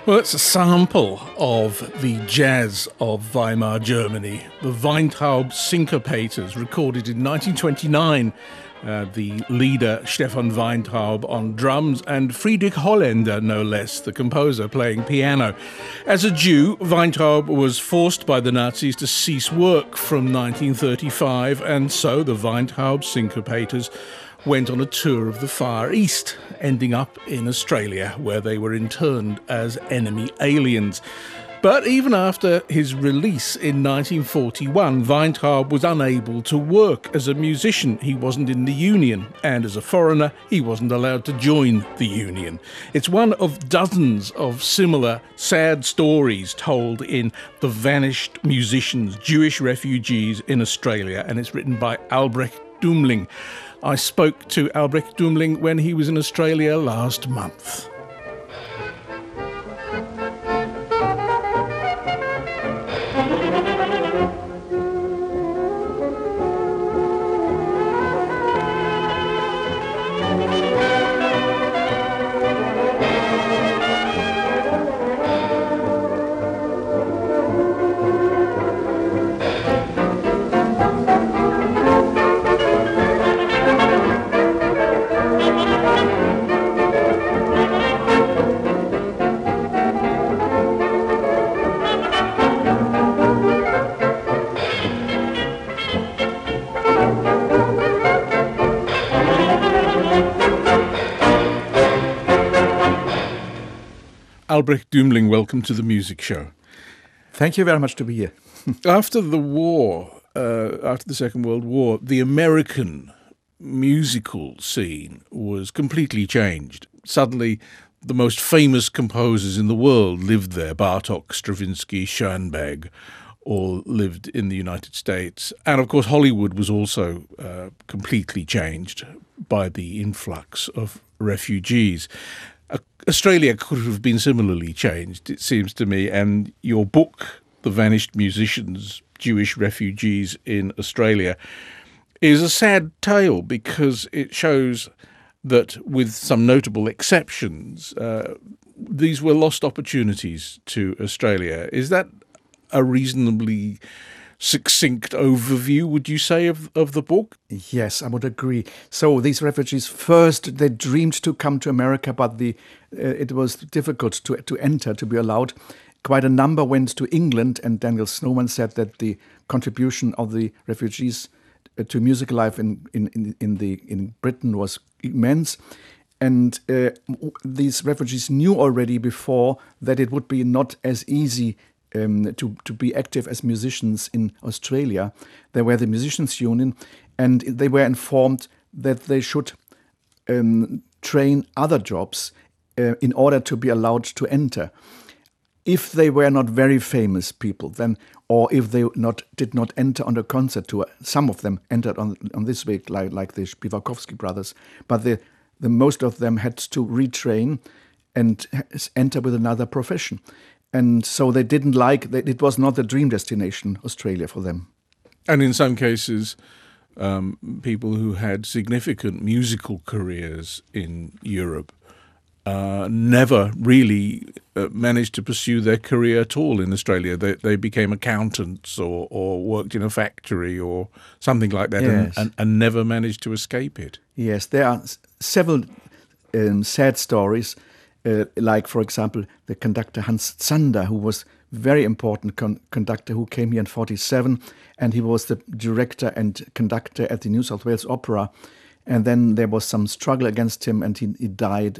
Well, it's a sample of the jazz of Weimar Germany. The Weintraub Syncopators, recorded in 1929. The leader, Stefan Weintraub, on drums, and Friedrich Holländer, no less, the composer, playing piano. As a Jew, Weintraub was forced by the Nazis to cease work from 1935, and so the Weintraub Syncopators went on a tour of the Far East, ending up in Australia, where they were interned as enemy aliens. But even after his release in 1941, Weintraub was unable to work as a musician. He wasn't in the union, and as a foreigner, he wasn't allowed to join the union. It's one of dozens of similar sad stories told in The Vanished Musicians, Jewish Refugees in Australia, and it's written by Albrecht Dümling. I spoke to Albrecht Dümling when he was in Australia last month. Albrecht Dümling, welcome to the Music Show. Thank you very much to be here. After the war, after the Second World War, the American musical scene was completely changed. Suddenly, the most famous composers in the world lived there. Bartók, Stravinsky, Schoenberg all lived in the United States. And of course, Hollywood was also completely changed by the influx of refugees. Australia could have been similarly changed, it seems to me, and your book, The Vanished Musicians, Jewish Refugees in Australia, is a sad tale because it shows that, with some notable exceptions, these were lost opportunities to Australia. Is that a reasonably succinct overview, would you say, of the book? Yes, I would agree. So these refugees, first they dreamed to come to America, but it was difficult to enter, to be allowed. Quite a number went to England, and Daniel Snowman said that the contribution of the refugees to music life in Britain was immense. And these refugees knew already before that it would be not as easy to be active as musicians in Australia. There were the Musicians' Union, and they were informed that they should train other jobs in order to be allowed to enter. If they were not very famous people, then, or if they did not enter on a concert tour, some of them entered on this way, like the Spivakovsky brothers, but the most of them had to retrain and enter with another profession. And so they didn't like that. It was not the dream destination, Australia, for them. And in some cases, people who had significant musical careers in Europe never really managed to pursue their career at all in Australia. They became accountants or worked in a factory or something like that, yes, and never managed to escape it. Yes, there are several sad stories. Like, for example, the conductor Hans Zander, who was very important conductor who came here in 1947, and he was the director and conductor at the New South Wales Opera. And then there was some struggle against him, and he died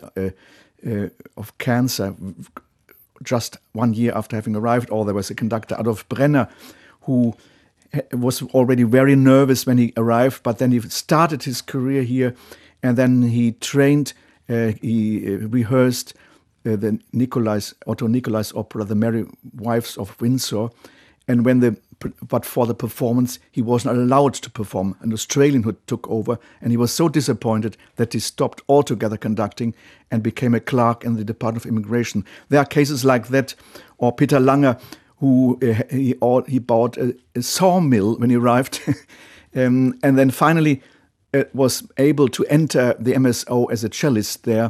of cancer just 1 year after having arrived. Or there was a conductor, Adolf Brenner, who was already very nervous when he arrived, but then he started his career here, and then he trained. He rehearsed the Otto Nicolai's opera, The Merry Wives of Windsor, and but for the performance, he wasn't allowed to perform. An Australian who took over, and he was so disappointed that he stopped altogether conducting and became a clerk in the Department of Immigration. There are cases like that, or Peter Lange, who he bought a sawmill when he arrived, and then finally was able to enter the MSO as a cellist there,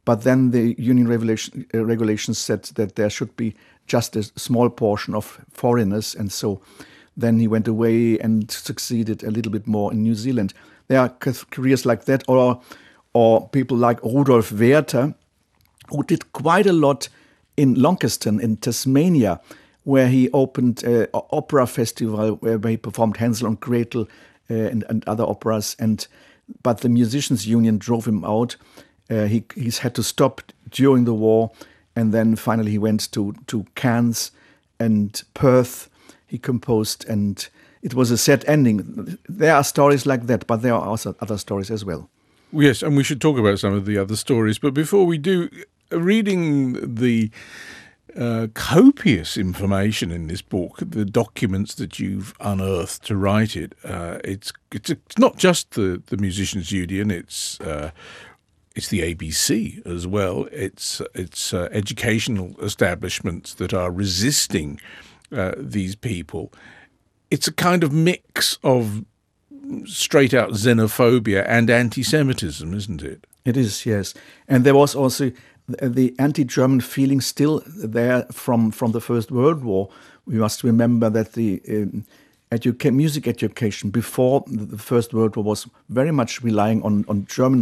But then the union regulations said that there should be just a small portion of foreigners, and so then he went away and succeeded a little bit more in New Zealand. There are careers like that, or people like Rudolf Werther, who did quite a lot in Launceston in Tasmania, where he opened an opera festival where he performed Hansel and Gretel and other operas. But the musicians' union drove him out. He's had to stop during the war, and then finally he went to Cairns and Perth. He composed, and it was a sad ending. There are stories like that, but there are also other stories as well. Yes, and we should talk about some of the other stories. But before we do, reading the copious information in this book, the documents that you've unearthed to write it, it's not just the Musicians' Union, it's the ABC as well. It's educational establishments that are resisting these people. It's a kind of mix of straight-out xenophobia and anti-Semitism, isn't it? It is, yes. And there was also the anti-German feeling still there from the First World War. We must remember that the music education before the First World War was very much relying on German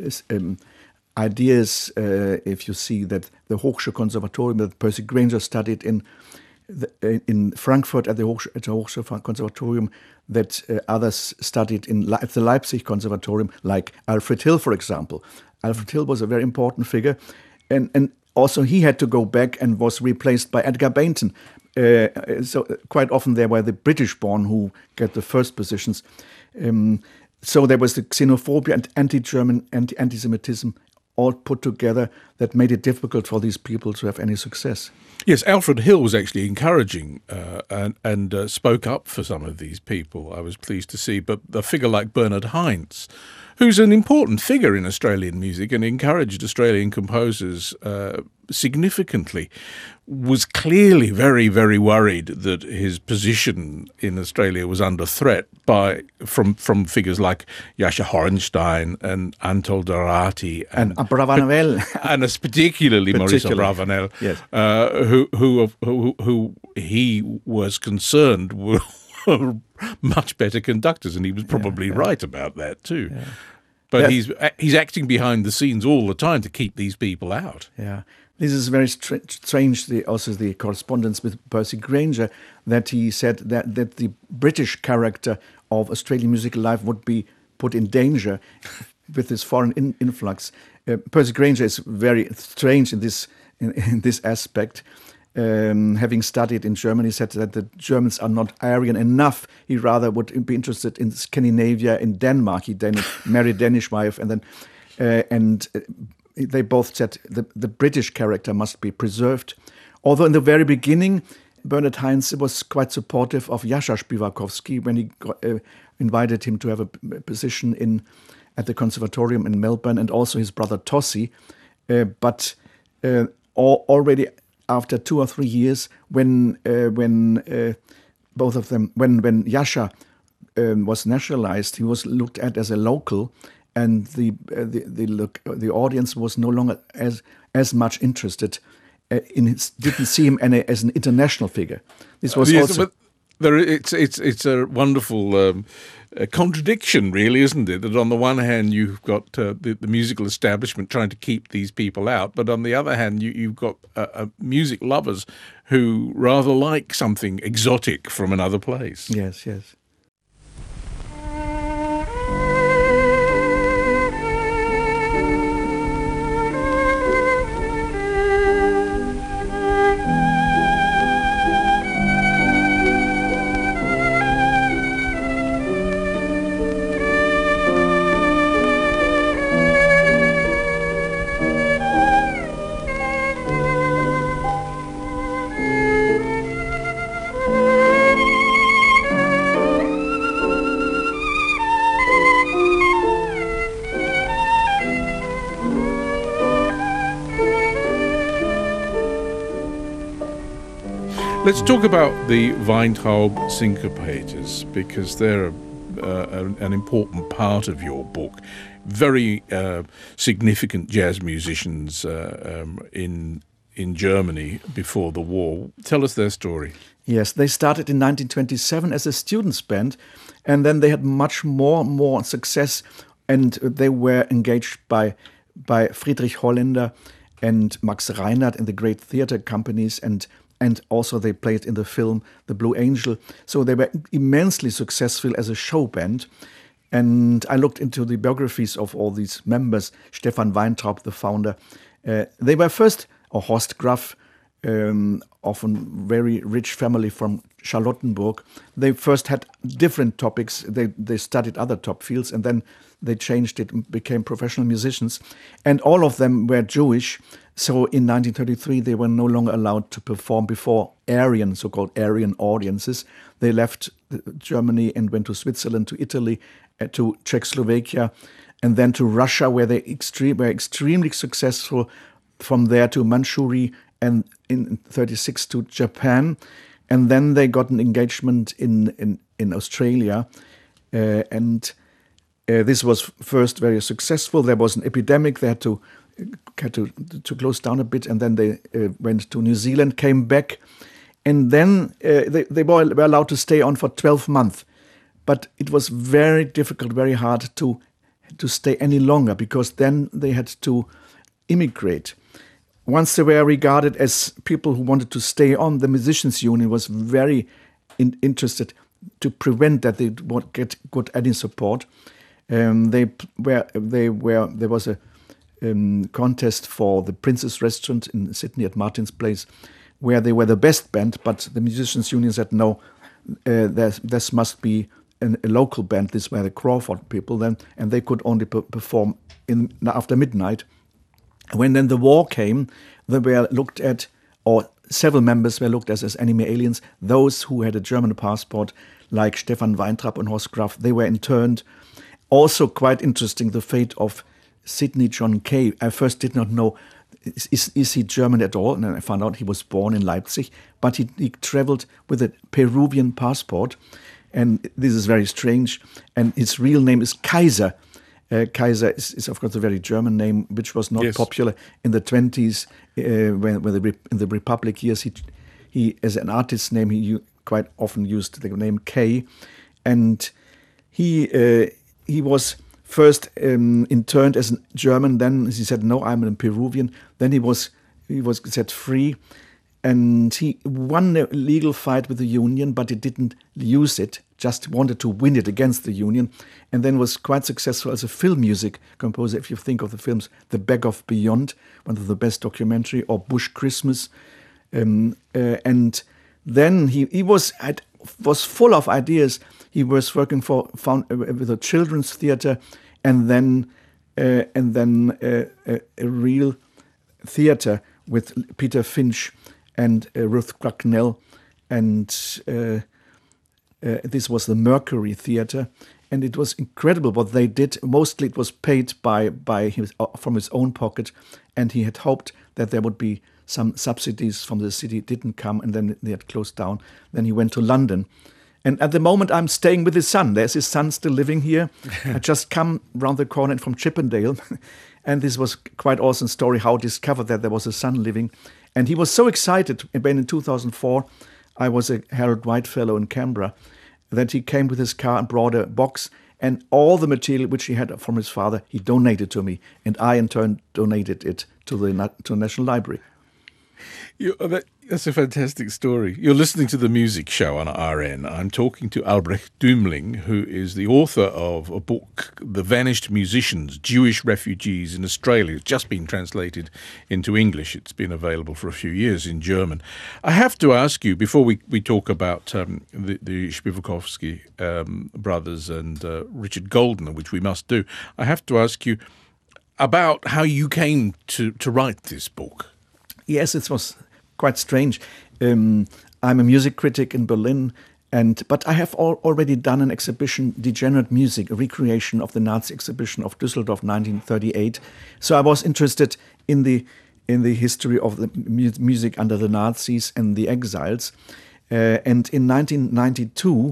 ideas. If you see that the Hochschulkonservatorium that Percy Grainger studied in Frankfurt at the Hochschulkonservatorium, that others studied at the Leipzig Conservatorium, like Alfred Hill, for example. Alfred Hill was a very important figure, and also he had to go back and was replaced by Edgar Bainton. So quite often there were the British-born who get the first positions. So there was the xenophobia and anti-German, anti-Semitism all put together that made it difficult for these people to have any success. Yes, Alfred Hill was actually encouraging and spoke up for some of these people, I was pleased to see. But a figure like Bernard Heinz, who's an important figure in Australian music and encouraged Australian composers significantly, was clearly very, very worried that his position in Australia was under threat from figures like Jascha Hornstein and Anatol Dorati and Abravanel, and particularly Maurice Abravanel, yes. who he was concerned were much better conductors, and he was probably right about that too. Yeah. But he's acting behind the scenes all the time to keep these people out. Yeah. This is very strange, also the correspondence with Percy Grainger, that he said that the British character of Australian musical life would be put in danger with this foreign influx. Percy Grainger is very strange in this aspect. Having studied in Germany, said that the Germans are not Aryan enough. He rather would be interested in Scandinavia, in Denmark. He then married a Danish wife, and then they both said the British character must be preserved. Although in the very beginning, Bernard Heinz was quite supportive of Jascha Spivakovsky when he invited him to have a position at the conservatorium in Melbourne, and also his brother Tossi. But already after 2 or 3 years, when both of them, when Jascha was nationalized, he was looked at as a local, and the audience was no longer as much interested didn't see him as an international figure. This was also. But it's a wonderful contradiction, really, isn't it? That on the one hand you've got the musical establishment trying to keep these people out, but on the other hand you've got music lovers who rather like something exotic from another place. Yes, yes. Let's talk about the Weintraub syncopators, because they're a an important part of your book. Very significant jazz musicians in Germany before the war. Tell us their story. Yes, they started in 1927 as a students' band, and then they had much more success, and they were engaged by Friedrich Holländer and Max Reinhardt in the great theater companies, and also they played in the film The Blue Angel. So they were immensely successful as a show band. And I looked into the biographies of all these members. Stefan Weintraub, the founder. They were first, or Horst Graf, of a very rich family from Charlottenburg. They first had different topics. They studied other top fields, and then they changed it and became professional musicians. And all of them were Jewish. So in 1933, they were no longer allowed to perform before so-called Aryan audiences. They left Germany and went to Switzerland, to Italy, to Czechoslovakia, and then to Russia, where they were extremely successful. From there to Manchuria, and in 1936 to Japan. And then they got an engagement in Australia. And this was first very successful. There was an epidemic. They had to close down a bit. And then they went to New Zealand, came back. And then they were allowed to stay on for 12 months. But it was very difficult, very hard to stay any longer, because then they had to immigrate. Once they were regarded as people who wanted to stay on, the Musicians' Union was very interested to prevent that they would get any support. There was a contest for the Princess Restaurant in Sydney at Martin's Place, where they were the best band, but the Musicians' Union said no, this must be a local band. These were the Crawford people then, and they could only perform after midnight. When then the war came, they were looked at, or several members were looked at as enemy aliens. Those who had a German passport, like Stefan Weintraub and Horst Graf, they were interned. Also quite interesting, the fate of Sidney John Kay. I first did not know, is he German at all? And then I found out he was born in Leipzig, but he traveled with a Peruvian passport. And this is very strange. And his real name is Kaiser. Kaiser is, of course, a very German name, which was not popular in the 20s when in the Republic years. He, as an artist's name, he quite often used the name Kay, and he was first interned as a German. Then he said, "No, I'm a Peruvian." Then he was set free, and he won a legal fight with the union, but he didn't use it. Just wanted to win it against the union, and then was quite successful as a film music composer. If you think of the films The Berghoff Beyond, one of the best documentary, or Bush Christmas, and then he was full of ideas. He was working with a children's theater, and then a real theater with Peter Finch and Ruth Cracknell, and this was the Mercury Theater, and it was incredible what they did. Mostly it was paid from his own pocket, and he had hoped that there would be some subsidies from the city. It didn't come, and then they had closed down. Then he went to London. And at the moment, I'm staying with his son. There's his son still living here. I just come round the corner from Chippendale. And this was quite awesome story, how I discovered that there was a son living. And he was so excited when in 2004, I was a Harold White Fellow in Canberra, that he came with his car and brought a box, and all the material which he had from his father, he donated to me. And I, in turn, donated it to the National Library. That's a fantastic story. You're listening to The Music Show on RN. I'm talking to Albrecht Dümling, who is the author of a book, The Vanished Musicians, Jewish Refugees in Australia. It's just been translated into English. It's been available for a few years in German. I have to ask you, before we talk about the Spivakovsky brothers and Richard Goldner, which we must do, I have to ask you about how you came to write this book. Yes, it was quite strange. I'm a music critic in Berlin, but I have already done an exhibition, Degenerate Music, a recreation of the Nazi exhibition of Düsseldorf 1938. So I was interested in the history of the music under the Nazis and the exiles. And in 1992,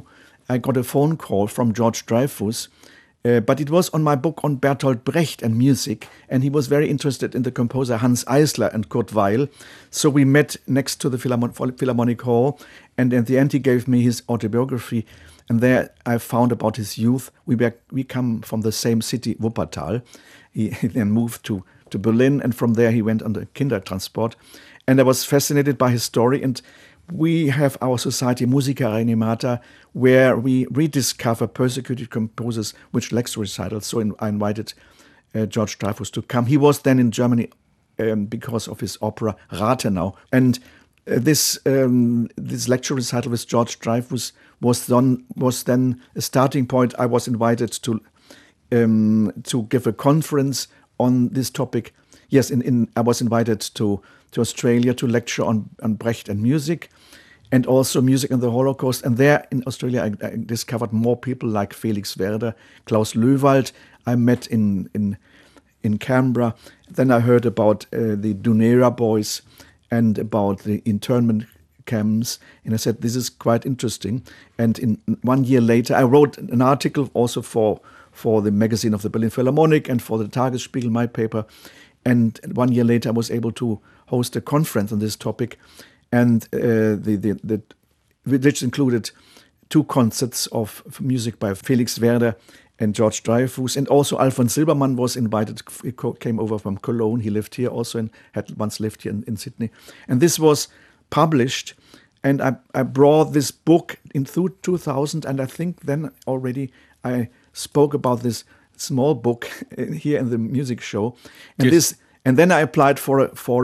I got a phone call from George Dreyfus, but it was on my book on Bertolt Brecht and music, and he was very interested in the composer Hans Eisler and Kurt Weill. So we met next to the Philharmonic Hall, and at the end he gave me his autobiography, and there I found about his youth. We come from the same city, Wuppertal. He then moved to Berlin, and from there he went on the Kindertransport. And I was fascinated by his story, and we have our society Musica Reanimata, where we rediscover persecuted composers with lecture recitals. So I invited George Dreyfus to come. He was then in Germany because of his opera Rathenau. And this lecture recital with George Dreyfus was then a starting point. I was invited to give a conference on this topic. Yes, I was invited to Australia to lecture on Brecht and music, and also music and the Holocaust. And there in Australia, I discovered more people like Felix Werder, Klaus Löwald. I met in Canberra. Then I heard about the Dunera boys and about the internment camps, and I said, this is quite interesting. And 1 year later, I wrote an article also for the magazine of the Berlin Philharmonic and for the Tagesspiegel, my paper. And 1 year later, I was able to host a conference on this topic, and which included 2 concerts of music by Felix Werder and George Dreyfus, and also Alfons Silbermann was invited. He came over from Cologne. He lived here also and had once lived here in Sydney. And this was published, and I brought this book in 2000, and I think then already I spoke about this small book here in the music show, and yes. And then I applied for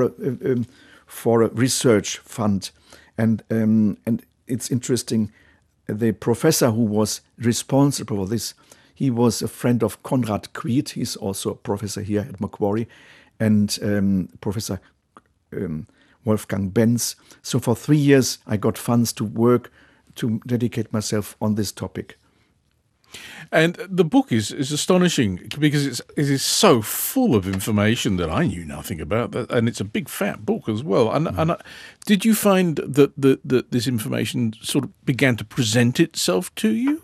a research fund, and it's interesting. The professor who was responsible for this, he was a friend of Konrad Kviet. He's also a professor here at Macquarie, and Professor Wolfgang Benz. So for 3 years, I got funds to work to dedicate myself on this topic. And the book is astonishing because it is so full of information that I knew nothing about, and it's a big fat book as well. And did you find that this information sort of began to present itself to you?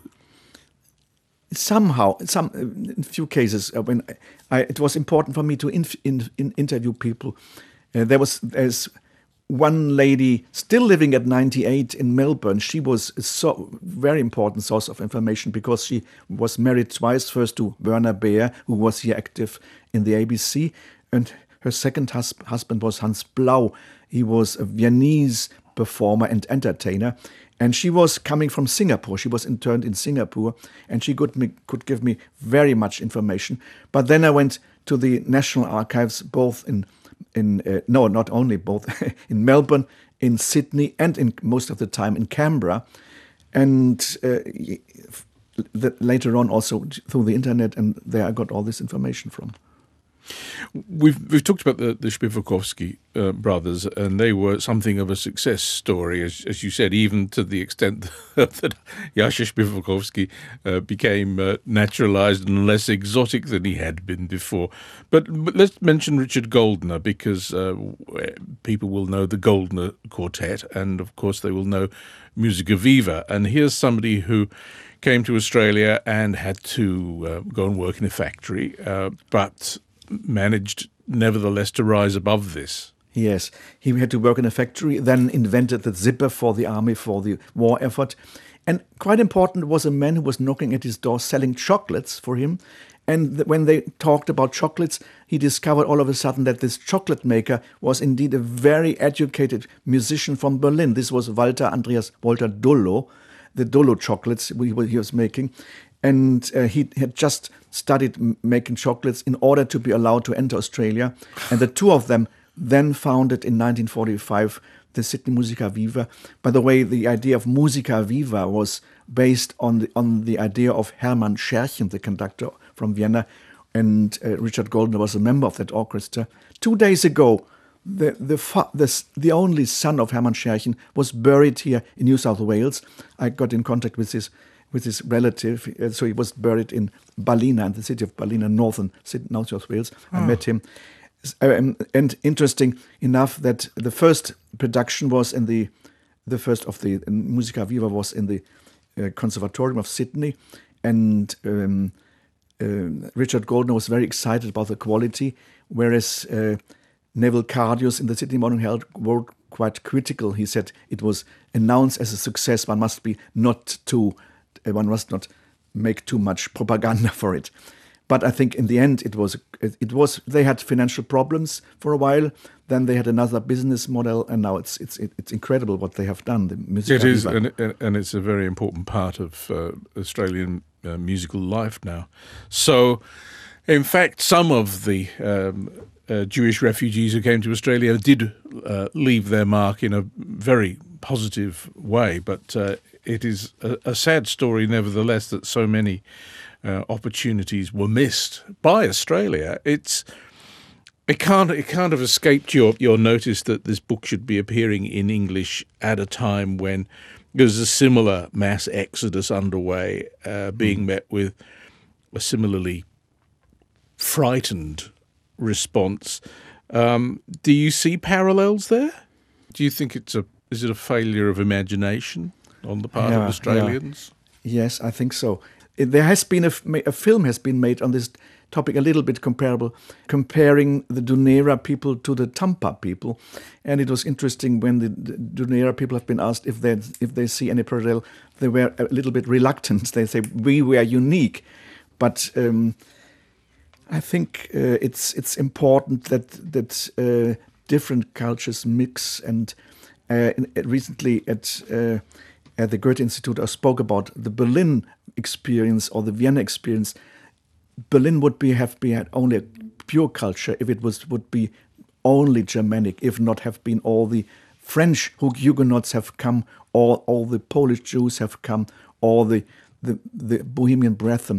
Somehow, in a few cases, when it was important for me to interview people. There's one lady still living at 98 in Melbourne. She was a very important source of information because she was married twice, first to Werner Beer, who was here active in the ABC, and her second husband was Hans Blau. He was a Viennese performer and entertainer, and she was coming from Singapore. She was interned in Singapore, and she could give me very much information. But then I went to the National Archives, both not only both in Melbourne, in Sydney, and in most of the time in Canberra, and later on also through the internet, and there I got all this information from. We've talked about the Śpiewakovsky brothers, and they were something of a success story, as you said, even to the extent that Jascha Śpiewakovsky became naturalized and less exotic than he had been before. But let's mention Richard Goldner, because people will know the Goldner Quartet, and of course they will know Musica Viva. And here's somebody who came to Australia and had to go and work in a factory, but managed nevertheless to rise above this. Yes, he had to work in a factory, then invented the zipper for the army for the war effort. And quite important was a man who was knocking at his door selling chocolates for him. And when they talked about chocolates, he discovered all of a sudden that this chocolate maker was indeed a very educated musician from Berlin. This was Walter Dullo, the Dullo chocolates he was making. And he had just studied making chocolates in order to be allowed to enter Australia. And the two of them then founded in 1945 the Sydney Musica Viva. By the way, the idea of Musica Viva was based on the idea of Hermann Scherchen, the conductor from Vienna, and Richard Goldner was a member of that orchestra. 2 days ago, the only son of Hermann Scherchen was buried here in New South Wales. I got in contact with his relative, so he was buried in Ballina, in the city of Ballina, northern North South Wales. I met him. And interesting enough that the first production was the first of the Musica Viva was in the Conservatorium of Sydney, and Richard Goldner was very excited about the quality, whereas Neville Cardius in the Sydney Morning Herald wrote quite critical. He said it was announced as a success. One must not make too much propaganda for it. But I think in the end it was they had financial problems for a while. Then they had another business model, and now it's incredible what they have done. The music it is, and it's a very important part of Australian musical life now. So, in fact, some of the Jewish refugees who came to Australia did leave their mark in a very positive way, but it is a sad story, nevertheless, that so many opportunities were missed by Australia. It can't have escaped your notice that this book should be appearing in English at a time when there's a similar mass exodus underway, being met with a similarly frightened response. Do you see parallels there? Do you think is it a failure of imagination on the part of Australians? Yeah. Yes, I think so. There has been a film has been made on this topic, a little bit comparable, comparing the Dunera people to the Tampa people, and it was interesting when the Dunera people have been asked if they see any parallel. They were a little bit reluctant. They say we were unique, but I think it's important that different cultures mix. And recently at the Goethe Institute, I spoke about the Berlin experience or the Vienna experience. Berlin would have been only a pure culture if it would be only Germanic, if not have been all the French Huguenots have come, all the Polish Jews have come, all the Bohemian Brethren.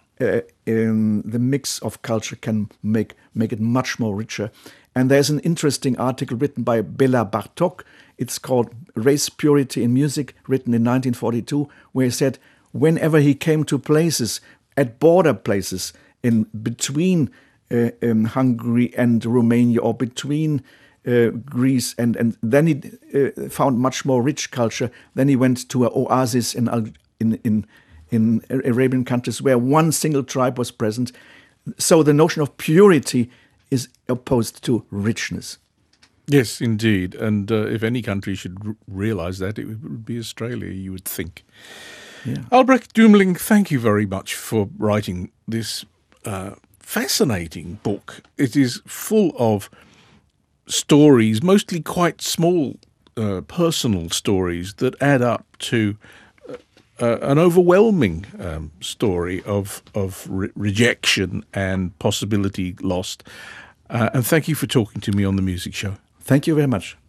The mix of culture can make it much more richer. And there's an interesting article written by Bela Bartok. It's called Race Purity in Music, written in 1942, where he said whenever he came to places, at border places in between Hungary and Romania, or between Greece, and then he found much more rich culture. Then he went to an oasis in Arabian countries where one single tribe was present. So the notion of purity is opposed to richness. Yes, indeed. And if any country should realize that, it would be Australia, you would think. Yeah. Albrecht Dümmling, thank you very much for writing this fascinating book. It is full of stories, mostly quite small personal stories that add up to an overwhelming story of rejection and possibility lost. And thank you for talking to me on The Music Show. Thank you very much.